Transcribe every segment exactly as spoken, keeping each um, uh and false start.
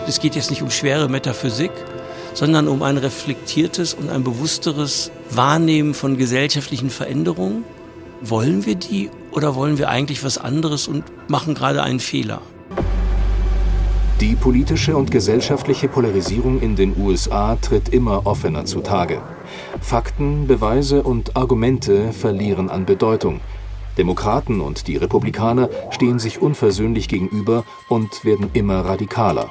Es geht jetzt nicht um schwere Metaphysik, sondern um ein reflektiertes und ein bewussteres Wahrnehmen von gesellschaftlichen Veränderungen. Wollen wir die oder wollen wir eigentlich was anderes und machen gerade einen Fehler? Die politische und gesellschaftliche Polarisierung in den U S A tritt immer offener zutage. Fakten, Beweise und Argumente verlieren an Bedeutung. Demokraten und die Republikaner stehen sich unversöhnlich gegenüber und werden immer radikaler.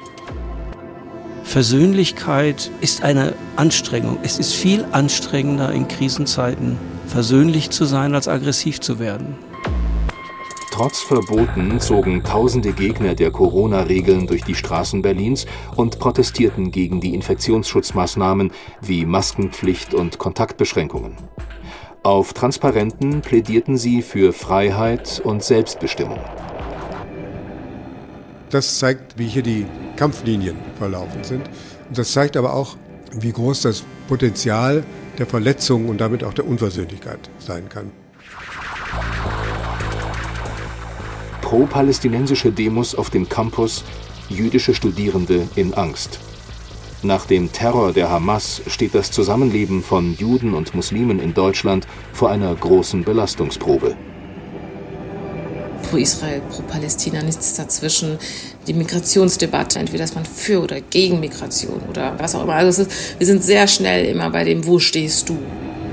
Versöhnlichkeit ist eine Anstrengung. Es ist viel anstrengender in Krisenzeiten, versöhnlich zu sein, als aggressiv zu werden. Trotz Verboten zogen tausende Gegner der Corona-Regeln durch die Straßen Berlins und protestierten gegen die Infektionsschutzmaßnahmen wie Maskenpflicht und Kontaktbeschränkungen. Auf Transparenten plädierten sie für Freiheit und Selbstbestimmung. Das zeigt, wie hier die Kampflinien verlaufen sind. Und das zeigt aber auch, wie groß das Potenzial der Verletzung und damit auch der Unversöhnlichkeit sein kann. Pro-palästinensische Demos auf dem Campus, jüdische Studierende in Angst. Nach dem Terror der Hamas steht das Zusammenleben von Juden und Muslimen in Deutschland vor einer großen Belastungsprobe. Pro Israel, pro Palästina, nichts dazwischen. Die Migrationsdebatte, entweder ist man für oder gegen Migration oder was auch immer. Also es ist, wir sind sehr schnell immer bei dem, wo stehst du?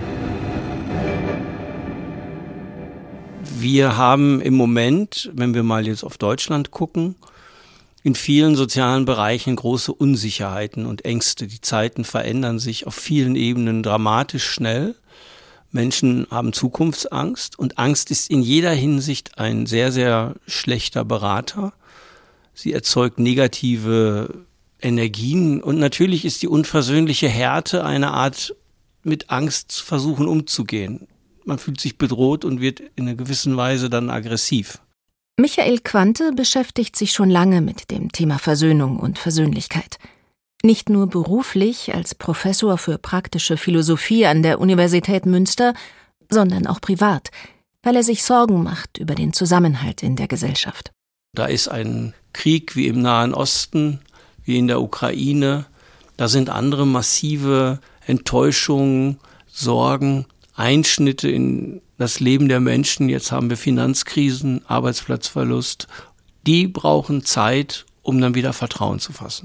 Wir haben im Moment, wenn wir mal jetzt auf Deutschland gucken, in vielen sozialen Bereichen große Unsicherheiten und Ängste. Die Zeiten verändern sich auf vielen Ebenen dramatisch schnell. Menschen haben Zukunftsangst und Angst ist in jeder Hinsicht ein sehr, sehr schlechter Berater. Sie erzeugt negative Energien und natürlich ist die unversöhnliche Härte eine Art, mit Angst zu versuchen umzugehen. Man fühlt sich bedroht und wird in einer gewissen Weise dann aggressiv. Michael Quante beschäftigt sich schon lange mit dem Thema Versöhnung und Versöhnlichkeit. Nicht nur beruflich als Professor für praktische Philosophie an der Universität Münster, sondern auch privat, weil er sich Sorgen macht über den Zusammenhalt in der Gesellschaft. Da ist ein Krieg wie im Nahen Osten, wie in der Ukraine. Da sind andere massive Enttäuschungen, Sorgen, Einschnitte in das Leben der Menschen. Jetzt haben wir Finanzkrisen, Arbeitsplatzverlust. Die brauchen Zeit, um dann wieder Vertrauen zu fassen.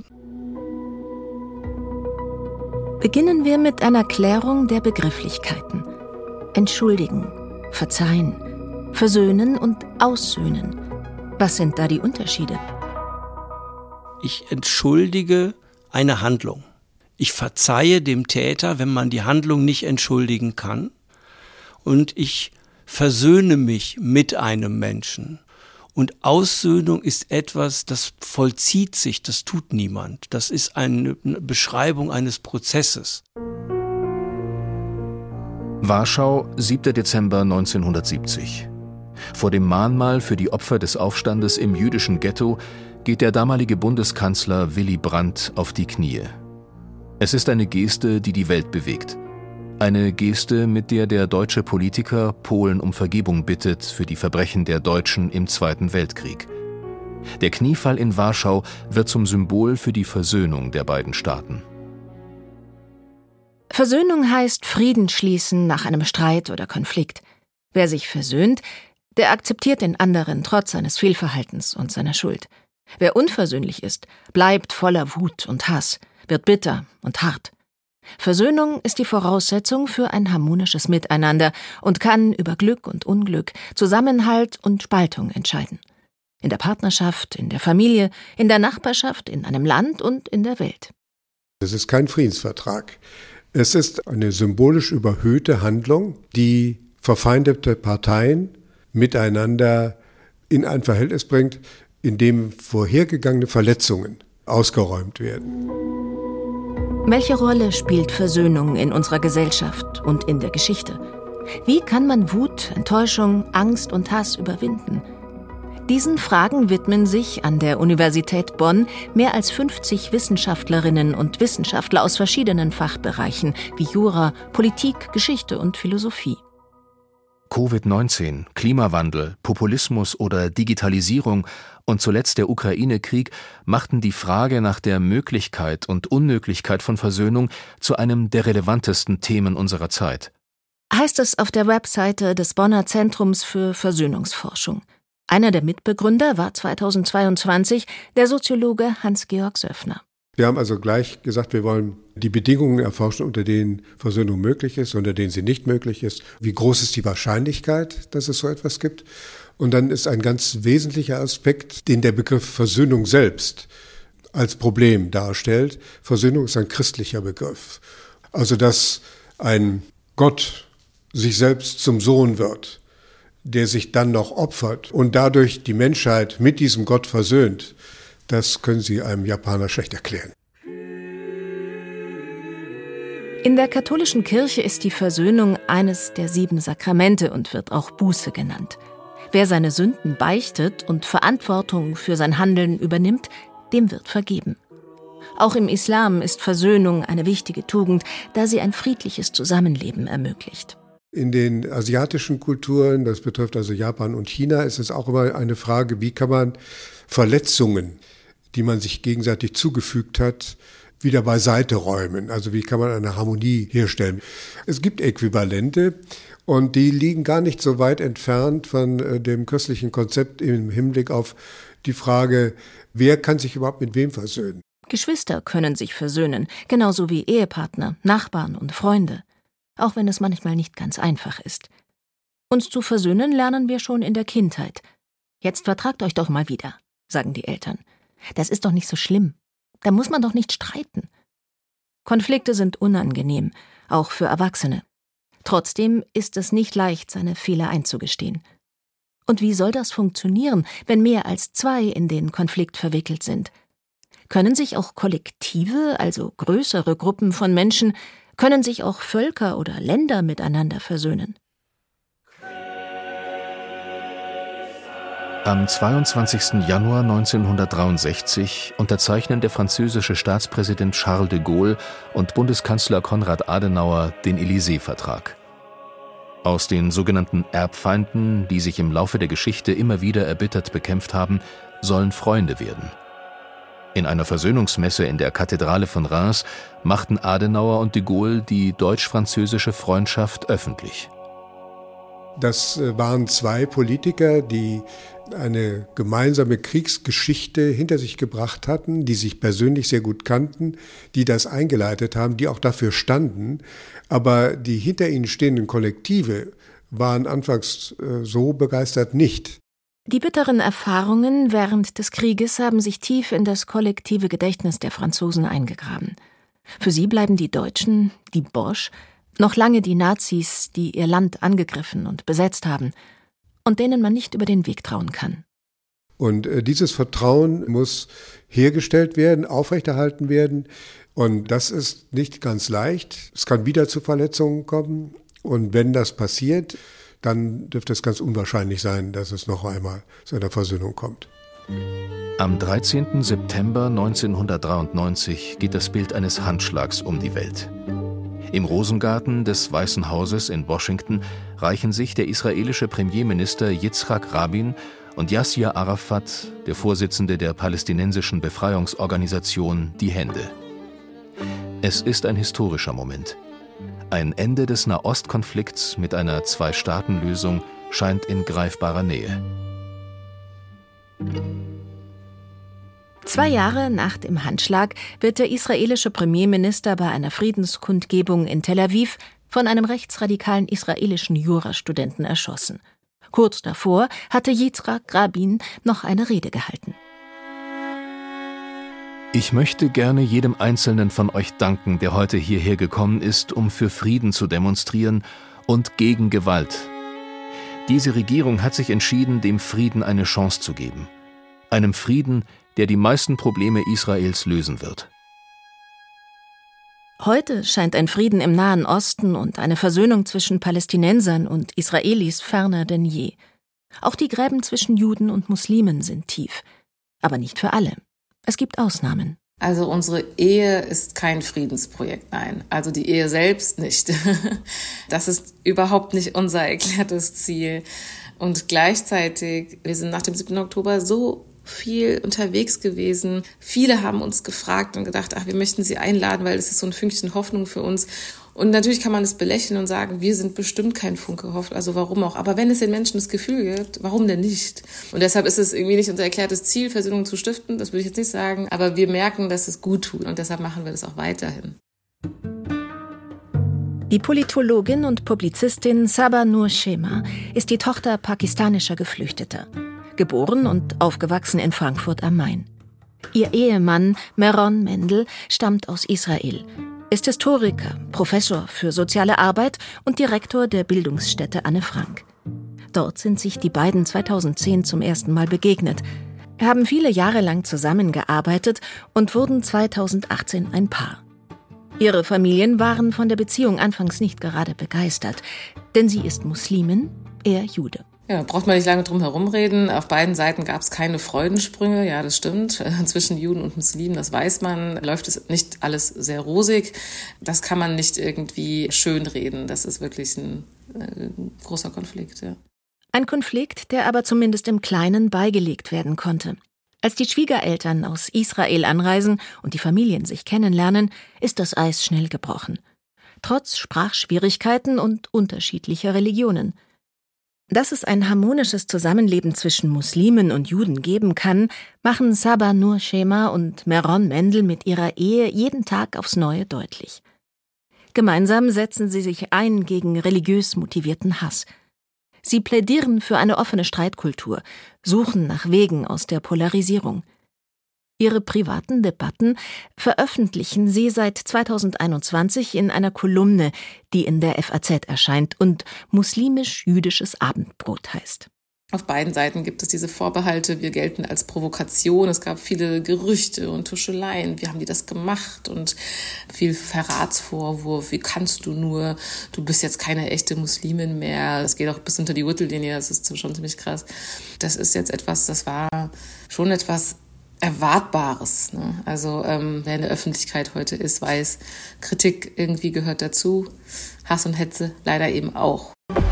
Beginnen wir mit einer Klärung der Begrifflichkeiten. Entschuldigen, verzeihen, versöhnen und aussöhnen. Was sind da die Unterschiede? Ich entschuldige eine Handlung. Ich verzeihe dem Täter, wenn man die Handlung nicht entschuldigen kann. Und ich versöhne mich mit einem Menschen. Und Aussöhnung ist etwas, das vollzieht sich, das tut niemand. Das ist eine Beschreibung eines Prozesses. Warschau, siebter Dezember neunzehnhundertsiebzig. Vor dem Mahnmal für die Opfer des Aufstandes im jüdischen Ghetto geht der damalige Bundeskanzler Willy Brandt auf die Knie. Es ist eine Geste, die die Welt bewegt. Eine Geste, mit der der deutsche Politiker Polen um Vergebung bittet für die Verbrechen der Deutschen im Zweiten Weltkrieg. Der Kniefall in Warschau wird zum Symbol für die Versöhnung der beiden Staaten. Versöhnung heißt Frieden schließen nach einem Streit oder Konflikt. Wer sich versöhnt, der akzeptiert den anderen trotz seines Fehlverhaltens und seiner Schuld. Wer unversöhnlich ist, bleibt voller Wut und Hass, wird bitter und hart. Versöhnung ist die Voraussetzung für ein harmonisches Miteinander und kann über Glück und Unglück, Zusammenhalt und Spaltung entscheiden. In der Partnerschaft, in der Familie, in der Nachbarschaft, in einem Land und in der Welt. Es ist kein Friedensvertrag. Es ist eine symbolisch überhöhte Handlung, die verfeindete Parteien miteinander in ein Verhältnis bringt, in dem vorhergegangene Verletzungen ausgeräumt werden. Welche Rolle spielt Versöhnung in unserer Gesellschaft und in der Geschichte? Wie kann man Wut, Enttäuschung, Angst und Hass überwinden? Diesen Fragen widmen sich an der Universität Bonn mehr als fünfzig Wissenschaftlerinnen und Wissenschaftler aus verschiedenen Fachbereichen wie Jura, Politik, Geschichte und Philosophie. Covid neunzehn, Klimawandel, Populismus oder Digitalisierung und zuletzt der Ukraine-Krieg machten die Frage nach der Möglichkeit und Unmöglichkeit von Versöhnung zu einem der relevantesten Themen unserer Zeit. Heißt es auf der Webseite des Bonner Zentrums für Versöhnungsforschung. Einer der Mitbegründer war zweitausendzweiundzwanzig der Soziologe Hans-Georg Söffner. Wir haben also gleich gesagt, wir wollen die Bedingungen erforschen, unter denen Versöhnung möglich ist, unter denen sie nicht möglich ist. Wie groß ist die Wahrscheinlichkeit, dass es so etwas gibt? Und dann ist ein ganz wesentlicher Aspekt, den der Begriff Versöhnung selbst als Problem darstellt. Versöhnung ist ein christlicher Begriff. Also, dass ein Gott sich selbst zum Sohn wird, der sich dann noch opfert und dadurch die Menschheit mit diesem Gott versöhnt, das können Sie einem Japaner schlecht erklären. In der katholischen Kirche ist die Versöhnung eines der sieben Sakramente und wird auch Buße genannt. Wer seine Sünden beichtet und Verantwortung für sein Handeln übernimmt, dem wird vergeben. Auch im Islam ist Versöhnung eine wichtige Tugend, da sie ein friedliches Zusammenleben ermöglicht. In den asiatischen Kulturen, das betrifft also Japan und China, ist es auch immer eine Frage, wie kann man Verletzungen, die man sich gegenseitig zugefügt hat, wieder beiseite räumen. Also wie kann man eine Harmonie herstellen? Es gibt Äquivalente und die liegen gar nicht so weit entfernt von dem christlichen Konzept im Hinblick auf die Frage, wer kann sich überhaupt mit wem versöhnen? Geschwister können sich versöhnen, genauso wie Ehepartner, Nachbarn und Freunde. Auch wenn es manchmal nicht ganz einfach ist. Uns zu versöhnen lernen wir schon in der Kindheit. Jetzt vertragt euch doch mal wieder, sagen die Eltern. Das ist doch nicht so schlimm. Da muss man doch nicht streiten. Konflikte sind unangenehm, auch für Erwachsene. Trotzdem ist es nicht leicht, seine Fehler einzugestehen. Und wie soll das funktionieren, wenn mehr als zwei in den Konflikt verwickelt sind? Können sich auch Kollektive, also größere Gruppen von Menschen, können sich auch Völker oder Länder miteinander versöhnen? Am zweiundzwanzigsten Januar neunzehnhundertdreiundsechzig unterzeichnen der französische Staatspräsident Charles de Gaulle und Bundeskanzler Konrad Adenauer den Élysée-Vertrag. Aus den sogenannten Erbfeinden, die sich im Laufe der Geschichte immer wieder erbittert bekämpft haben, sollen Freunde werden. In einer Versöhnungsmesse in der Kathedrale von Reims machten Adenauer und de Gaulle die deutsch-französische Freundschaft öffentlich. Das waren zwei Politiker, die eine gemeinsame Kriegsgeschichte hinter sich gebracht hatten, die sich persönlich sehr gut kannten, die das eingeleitet haben, die auch dafür standen. Aber die hinter ihnen stehenden Kollektive waren anfangs so begeistert nicht. Die bitteren Erfahrungen während des Krieges haben sich tief in das kollektive Gedächtnis der Franzosen eingegraben. Für sie bleiben die Deutschen, die Boche, noch lange die Nazis, die ihr Land angegriffen und besetzt haben und denen man nicht über den Weg trauen kann. Und äh, dieses Vertrauen muss hergestellt werden, aufrechterhalten werden. Und das ist nicht ganz leicht. Es kann wieder zu Verletzungen kommen. Und wenn das passiert, dann dürfte es ganz unwahrscheinlich sein, dass es noch einmal zu einer Versöhnung kommt. Am dreizehnten September neunzehnhundertdreiundneunzig geht das Bild eines Handschlags um die Welt. Im Rosengarten des Weißen Hauses in Washington reichen sich der israelische Premierminister Yitzhak Rabin und Yasser Arafat, der Vorsitzende der palästinensischen Befreiungsorganisation, die Hände. Es ist ein historischer Moment. Ein Ende des Nahostkonflikts mit einer Zwei-Staaten-Lösung scheint in greifbarer Nähe. Zwei Jahre nach dem Handschlag wird der israelische Premierminister bei einer Friedenskundgebung in Tel Aviv von einem rechtsradikalen israelischen Jurastudenten erschossen. Kurz davor hatte Yitzhak Rabin noch eine Rede gehalten. Ich möchte gerne jedem Einzelnen von euch danken, der heute hierher gekommen ist, um für Frieden zu demonstrieren und gegen Gewalt. Diese Regierung hat sich entschieden, dem Frieden eine Chance zu geben. Einem Frieden, der die meisten Probleme Israels lösen wird. Heute scheint ein Frieden im Nahen Osten und eine Versöhnung zwischen Palästinensern und Israelis ferner denn je. Auch die Gräben zwischen Juden und Muslimen sind tief. Aber nicht für alle. Es gibt Ausnahmen. Also unsere Ehe ist kein Friedensprojekt, nein. Also die Ehe selbst nicht. Das ist überhaupt nicht unser erklärtes Ziel. Und gleichzeitig, wir sind nach dem siebten Oktober so viel unterwegs gewesen. Viele haben uns gefragt und gedacht, ach, wir möchten sie einladen, weil es ist so ein Fünkchen Hoffnung für uns. Und natürlich kann man es belächeln und sagen, wir sind bestimmt kein Funke Hoffnung, also warum auch. Aber wenn es den Menschen das Gefühl gibt, warum denn nicht? Und deshalb ist es irgendwie nicht unser erklärtes Ziel, Versöhnung zu stiften, das würde ich jetzt nicht sagen. Aber wir merken, dass es gut tut und deshalb machen wir das auch weiterhin. Die Politologin und Publizistin Sabah Noor Shema ist die Tochter pakistanischer Geflüchteter. Geboren und aufgewachsen in Frankfurt am Main. Ihr Ehemann Meron Mendel stammt aus Israel, ist Historiker, Professor für soziale Arbeit und Direktor der Bildungsstätte Anne Frank. Dort sind sich die beiden zweitausendzehn zum ersten Mal begegnet, haben viele Jahre lang zusammengearbeitet und wurden zweitausendachtzehn ein Paar. Ihre Familien waren von der Beziehung anfangs nicht gerade begeistert, denn sie ist Muslimin, er Jude. Ja, braucht man nicht lange drum herum reden. Auf beiden Seiten gab es keine Freudensprünge. Ja, das stimmt. Zwischen Juden und Muslimen, das weiß man, läuft es nicht alles sehr rosig. Das kann man nicht irgendwie schönreden. Das ist wirklich ein äh, großer Konflikt, ja. Ein Konflikt, der aber zumindest im Kleinen beigelegt werden konnte. Als die Schwiegereltern aus Israel anreisen und die Familien sich kennenlernen, ist das Eis schnell gebrochen. Trotz Sprachschwierigkeiten und unterschiedlicher Religionen. Dass es ein harmonisches Zusammenleben zwischen Muslimen und Juden geben kann, machen Sabah Noor Shema und Meron Mendel mit ihrer Ehe jeden Tag aufs Neue deutlich. Gemeinsam setzen sie sich ein gegen religiös motivierten Hass. Sie plädieren für eine offene Streitkultur, suchen nach Wegen aus der Polarisierung. Ihre privaten Debatten veröffentlichen sie seit zweitausendeinundzwanzig in einer Kolumne, die in der F A Z erscheint und muslimisch-jüdisches Abendbrot heißt. Auf beiden Seiten gibt es diese Vorbehalte, wir gelten als Provokation. Es gab viele Gerüchte und Tuscheleien. Wie haben die das gemacht? Und viel Verratsvorwurf. Wie kannst du nur? Du bist jetzt keine echte Muslimin mehr. Es geht auch bis unter die Gürtellinie. Das ist schon ziemlich krass. Das ist jetzt etwas, das war schon etwas Erwartbares. Ne? Also ähm, wer in der Öffentlichkeit heute ist, weiß, Kritik irgendwie gehört dazu. Hass und Hetze leider eben auch.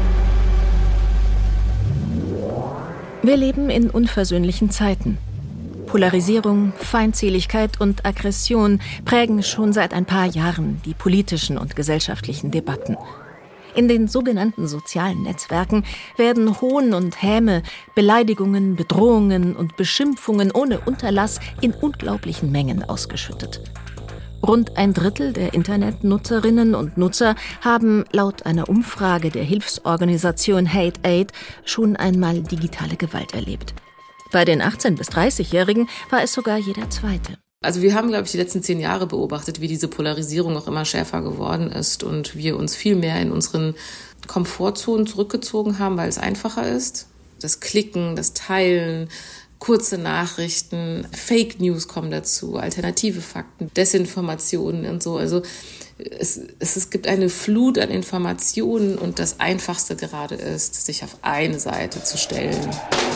Wir leben in unversöhnlichen Zeiten. Polarisierung, Feindseligkeit und Aggression prägen schon seit ein paar Jahren die politischen und gesellschaftlichen Debatten. In den sogenannten sozialen Netzwerken werden Hohn und Häme, Beleidigungen, Bedrohungen und Beschimpfungen ohne Unterlass in unglaublichen Mengen ausgeschüttet. Rund ein Drittel der Internetnutzerinnen und Nutzer haben laut einer Umfrage der Hilfsorganisation Hate Aid schon einmal digitale Gewalt erlebt. Bei den achtzehn- bis dreißigjährigen war es sogar jeder Zweite. Also wir haben, glaube ich, die letzten zehn Jahre beobachtet, wie diese Polarisierung auch immer schärfer geworden ist und wir uns viel mehr in unseren Komfortzonen zurückgezogen haben, weil es einfacher ist. Das Klicken, das Teilen, kurze Nachrichten, Fake News kommen dazu, alternative Fakten, Desinformationen und so. Also es, es, es gibt eine Flut an Informationen und das Einfachste gerade ist, sich auf eine Seite zu stellen.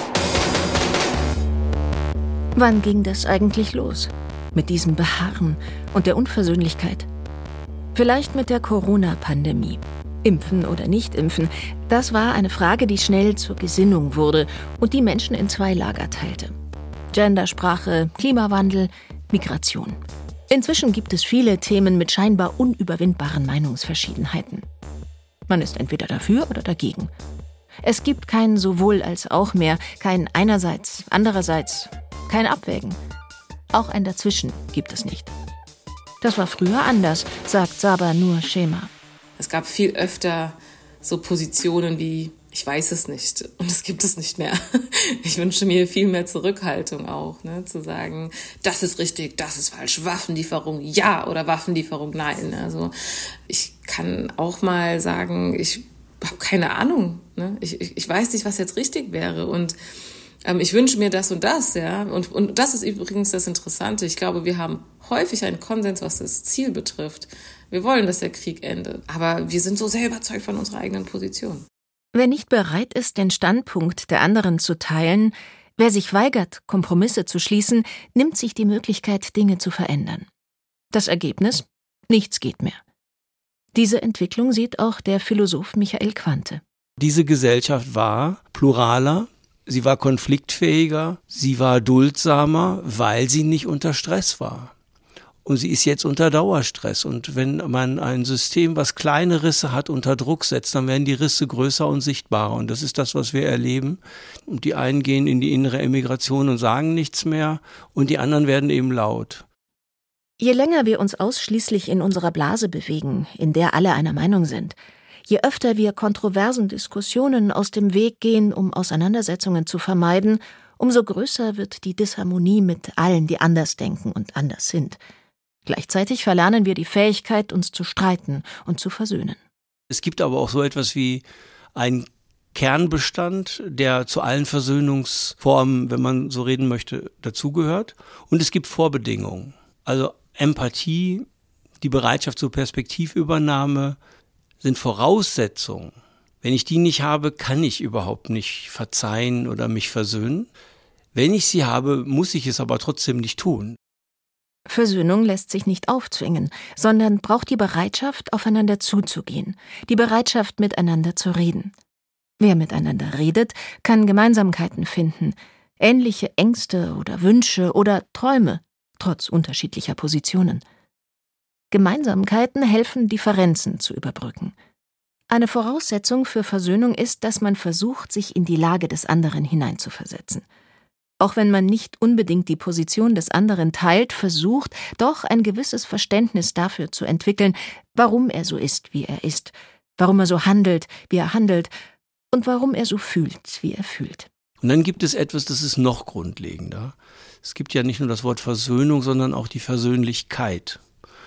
Wann ging das eigentlich los? Mit diesem Beharren und der Unversöhnlichkeit? Vielleicht mit der Corona-Pandemie. Impfen oder nicht impfen, das war eine Frage, die schnell zur Gesinnung wurde und die Menschen in zwei Lager teilte. Gendersprache, Klimawandel, Migration. Inzwischen gibt es viele Themen mit scheinbar unüberwindbaren Meinungsverschiedenheiten. Man ist entweder dafür oder dagegen. Es gibt kein sowohl als auch mehr, kein einerseits, andererseits, kein Abwägen. Auch ein Dazwischen gibt es nicht. Das war früher anders, sagt Sabah Noor Shema. Es gab viel öfter so Positionen wie, ich weiß es nicht und es gibt es nicht mehr. Ich wünsche mir viel mehr Zurückhaltung auch, ne, zu sagen, das ist richtig, das ist falsch, Waffenlieferung ja oder Waffenlieferung nein. Also ich kann auch mal sagen, ich habe keine Ahnung, ne? ich, ich, ich weiß nicht, was jetzt richtig wäre und ähm, ich wünsche mir das und das, ja. Und, und das ist übrigens das Interessante. Ich glaube, wir haben häufig einen Konsens, was das Ziel betrifft. Wir wollen, dass der Krieg endet. Aber wir sind so sehr überzeugt von unserer eigenen Position. Wer nicht bereit ist, den Standpunkt der anderen zu teilen, Wer sich weigert, Kompromisse zu schließen, nimmt sich die Möglichkeit, Dinge zu verändern. Das Ergebnis? Nichts geht mehr. Diese Entwicklung sieht auch der Philosoph Michael Quandt. Diese Gesellschaft war pluraler, sie war konfliktfähiger, sie war duldsamer, weil sie nicht unter Stress war. Und sie ist jetzt unter Dauerstress. Und wenn man ein System, was kleine Risse hat, unter Druck setzt, dann werden die Risse größer und sichtbarer. Und das ist das, was wir erleben. Und die einen gehen in die innere Emigration und sagen nichts mehr. Und die anderen werden eben laut. Je länger wir uns ausschließlich in unserer Blase bewegen, in der alle einer Meinung sind, je öfter wir kontroversen Diskussionen aus dem Weg gehen, um Auseinandersetzungen zu vermeiden, umso größer wird die Disharmonie mit allen, die anders denken und anders sind. Gleichzeitig verlernen wir die Fähigkeit, uns zu streiten und zu versöhnen. Es gibt aber auch so etwas wie einen Kernbestand, der zu allen Versöhnungsformen, wenn man so reden möchte, dazugehört. Und es gibt Vorbedingungen. Also Empathie, die Bereitschaft zur Perspektivübernahme sind Voraussetzungen. Wenn ich die nicht habe, kann ich überhaupt nicht verzeihen oder mich versöhnen. Wenn ich sie habe, muss ich es aber trotzdem nicht tun. Versöhnung lässt sich nicht aufzwingen, sondern braucht die Bereitschaft, aufeinander zuzugehen, die Bereitschaft, miteinander zu reden. Wer miteinander redet, kann Gemeinsamkeiten finden, ähnliche Ängste oder Wünsche oder Träume, trotz unterschiedlicher Positionen. Gemeinsamkeiten helfen, Differenzen zu überbrücken. Eine Voraussetzung für Versöhnung ist, dass man versucht, sich in die Lage des anderen hineinzuversetzen. Auch wenn man nicht unbedingt die Position des anderen teilt, versucht, doch ein gewisses Verständnis dafür zu entwickeln, warum er so ist, wie er ist, warum er so handelt, wie er handelt und warum er so fühlt, wie er fühlt. Und dann gibt es etwas, das ist noch grundlegender. Es gibt ja nicht nur das Wort Versöhnung, sondern auch die Versöhnlichkeit.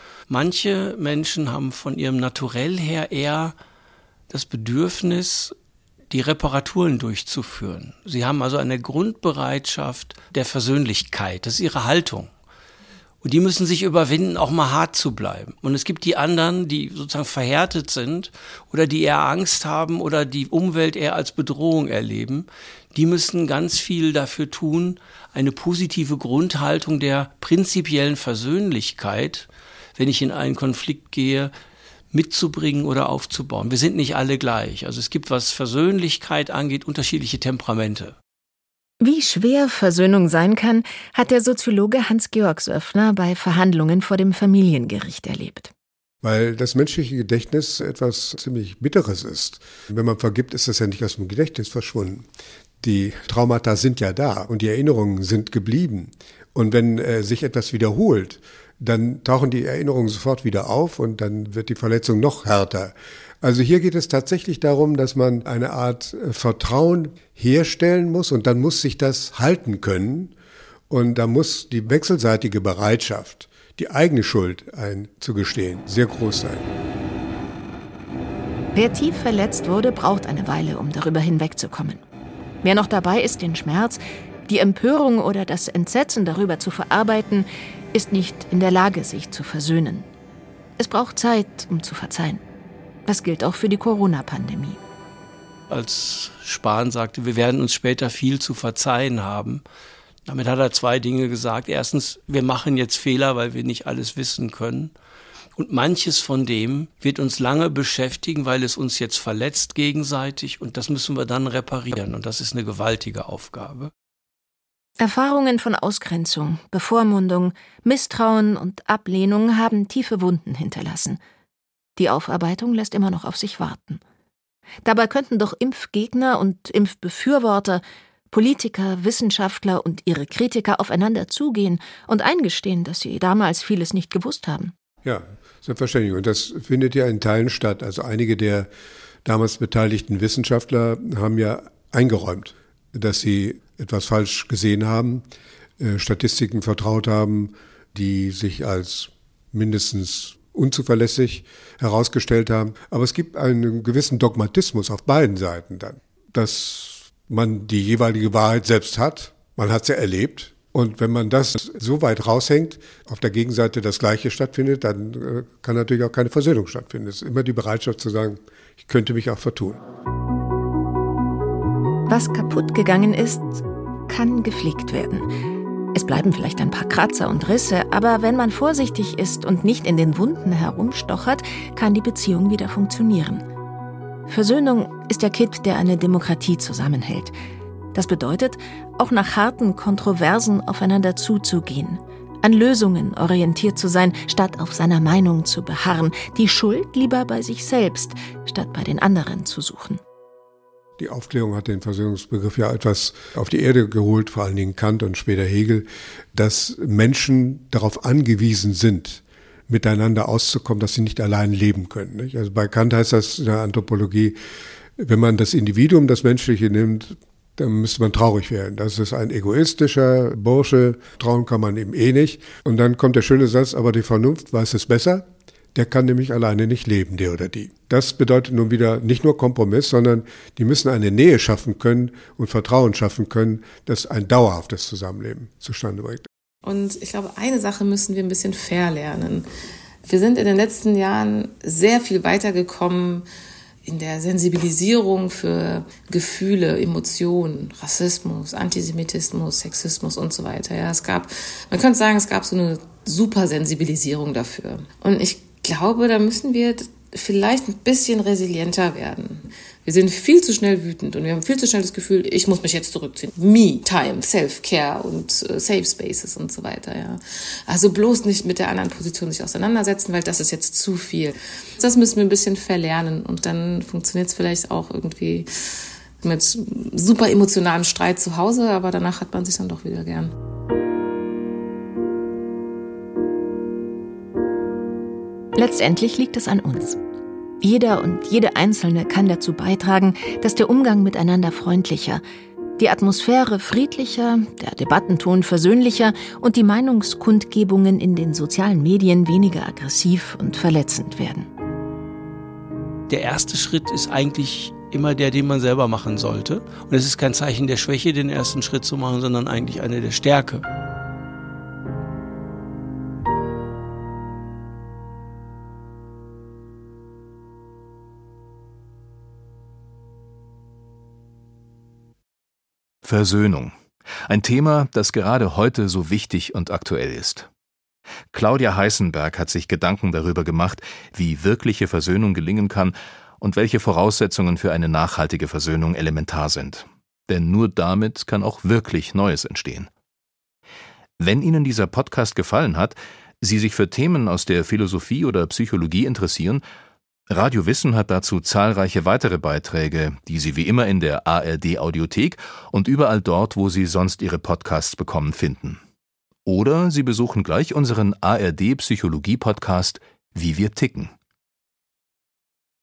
Manche Menschen haben von ihrem Naturell her eher das Bedürfnis, die Reparaturen durchzuführen. Sie haben also eine Grundbereitschaft der Versöhnlichkeit. Das ist ihre Haltung. Und die müssen sich überwinden, auch mal hart zu bleiben. Und es gibt die anderen, die sozusagen verhärtet sind oder die eher Angst haben oder die Umwelt eher als Bedrohung erleben. Die müssen ganz viel dafür tun, eine positive Grundhaltung der prinzipiellen Versöhnlichkeit, wenn ich in einen Konflikt gehe, mitzubringen oder aufzubauen. Wir sind nicht alle gleich. Also es gibt, was Versöhnlichkeit angeht, unterschiedliche Temperamente. Wie schwer Versöhnung sein kann, hat der Soziologe Hans-Georg Söffner bei Verhandlungen vor dem Familiengericht erlebt. Weil das menschliche Gedächtnis etwas ziemlich Bitteres ist. Wenn man vergibt, ist das ja nicht aus dem Gedächtnis verschwunden. Die Traumata sind ja da und die Erinnerungen sind geblieben. Und wenn äh, sich etwas wiederholt, dann tauchen die Erinnerungen sofort wieder auf und dann wird die Verletzung noch härter. Also hier geht es tatsächlich darum, dass man eine Art Vertrauen herstellen muss und dann muss sich das halten können. Und da muss die wechselseitige Bereitschaft, die eigene Schuld einzugestehen, sehr groß sein. Wer tief verletzt wurde, braucht eine Weile, um darüber hinwegzukommen. Wer noch dabei ist, den Schmerz, die Empörung oder das Entsetzen darüber zu verarbeiten, ist nicht in der Lage, sich zu versöhnen. Es braucht Zeit, um zu verzeihen. Das gilt auch für die Corona-Pandemie. Als Spahn sagte, wir werden uns später viel zu verzeihen haben, damit hat er zwei Dinge gesagt. Erstens, wir machen jetzt Fehler, weil wir nicht alles wissen können. Und manches von dem wird uns lange beschäftigen, weil es uns jetzt verletzt gegenseitig. Und das müssen wir dann reparieren. Und das ist eine gewaltige Aufgabe. Erfahrungen von Ausgrenzung, Bevormundung, Misstrauen und Ablehnung haben tiefe Wunden hinterlassen. Die Aufarbeitung lässt immer noch auf sich warten. Dabei könnten doch Impfgegner und Impfbefürworter, Politiker, Wissenschaftler und ihre Kritiker aufeinander zugehen und eingestehen, dass sie damals vieles nicht gewusst haben. Ja, selbstverständlich. Und das findet ja in Teilen statt. Also einige der damals beteiligten Wissenschaftler haben ja eingeräumt, dass sie etwas falsch gesehen haben, äh, Statistiken vertraut haben, die sich als mindestens unzuverlässig herausgestellt haben. Aber es gibt einen gewissen Dogmatismus auf beiden Seiten dann, dass man die jeweilige Wahrheit selbst hat. Man hat sie erlebt. Und wenn man das so weit raushängt, auf der Gegenseite das Gleiche stattfindet, dann äh, kann natürlich auch keine Versöhnung stattfinden. Es ist immer die Bereitschaft zu sagen, ich könnte mich auch vertun. Was kaputt gegangen ist, kann gepflegt werden. Es bleiben vielleicht ein paar Kratzer und Risse, aber wenn man vorsichtig ist und nicht in den Wunden herumstochert, kann die Beziehung wieder funktionieren. Versöhnung ist der Kitt, der eine Demokratie zusammenhält. Das bedeutet, auch nach harten Kontroversen aufeinander zuzugehen, an Lösungen orientiert zu sein, statt auf seiner Meinung zu beharren, die Schuld lieber bei sich selbst, statt bei den anderen zu suchen. Die Aufklärung hat den Versöhnungsbegriff ja etwas auf die Erde geholt, vor allen Dingen Kant und später Hegel, dass Menschen darauf angewiesen sind, miteinander auszukommen, dass sie nicht allein leben können. Nicht? Also bei Kant heißt das in der Anthropologie, wenn man das Individuum, das Menschliche nimmt, dann müsste man traurig werden. Das ist ein egoistischer Bursche, trauen kann man ihm eh nicht. Und dann kommt der schöne Satz, aber die Vernunft weiß es besser. Der kann nämlich alleine nicht leben, der oder die. Das bedeutet nun wieder nicht nur Kompromiss, sondern die müssen eine Nähe schaffen können und Vertrauen schaffen können, das ein dauerhaftes Zusammenleben zustande bringt. Und ich glaube, eine Sache müssen wir ein bisschen verlernen. Wir sind in den letzten Jahren sehr viel weitergekommen in der Sensibilisierung für Gefühle, Emotionen, Rassismus, Antisemitismus, Sexismus und so weiter. Ja, es gab, man könnte sagen, es gab so eine Supersensibilisierung dafür. Und ich glaube, da müssen wir vielleicht ein bisschen resilienter werden. Wir sind viel zu schnell wütend und wir haben viel zu schnell das Gefühl, ich muss mich jetzt zurückziehen. Me, Time, Self-Care und äh, Safe Spaces und so weiter. Ja. Also bloß nicht mit der anderen Position sich auseinandersetzen, weil das ist jetzt zu viel. Das müssen wir ein bisschen verlernen und dann funktioniert es vielleicht auch irgendwie mit super emotionalem Streit zu Hause, aber danach hat man sich dann doch wieder gern. Letztendlich liegt es an uns. Jeder und jede Einzelne kann dazu beitragen, dass der Umgang miteinander freundlicher, die Atmosphäre friedlicher, der Debattenton versöhnlicher und die Meinungskundgebungen in den sozialen Medien weniger aggressiv und verletzend werden. Der erste Schritt ist eigentlich immer der, den man selber machen sollte. Und es ist kein Zeichen der Schwäche, den ersten Schritt zu machen, sondern eigentlich eine der Stärke. Versöhnung. Ein Thema, das gerade heute so wichtig und aktuell ist. Claudia Heißenberg hat sich Gedanken darüber gemacht, wie wirkliche Versöhnung gelingen kann und welche Voraussetzungen für eine nachhaltige Versöhnung elementar sind. Denn nur damit kann auch wirklich Neues entstehen. Wenn Ihnen dieser Podcast gefallen hat, Sie sich für Themen aus der Philosophie oder Psychologie interessieren, Radio Wissen hat dazu zahlreiche weitere Beiträge, die Sie wie immer in der A R D-Audiothek und überall dort, wo Sie sonst Ihre Podcasts bekommen, finden. Oder Sie besuchen gleich unseren A R D-Psychologie-Podcast »Wie wir ticken«.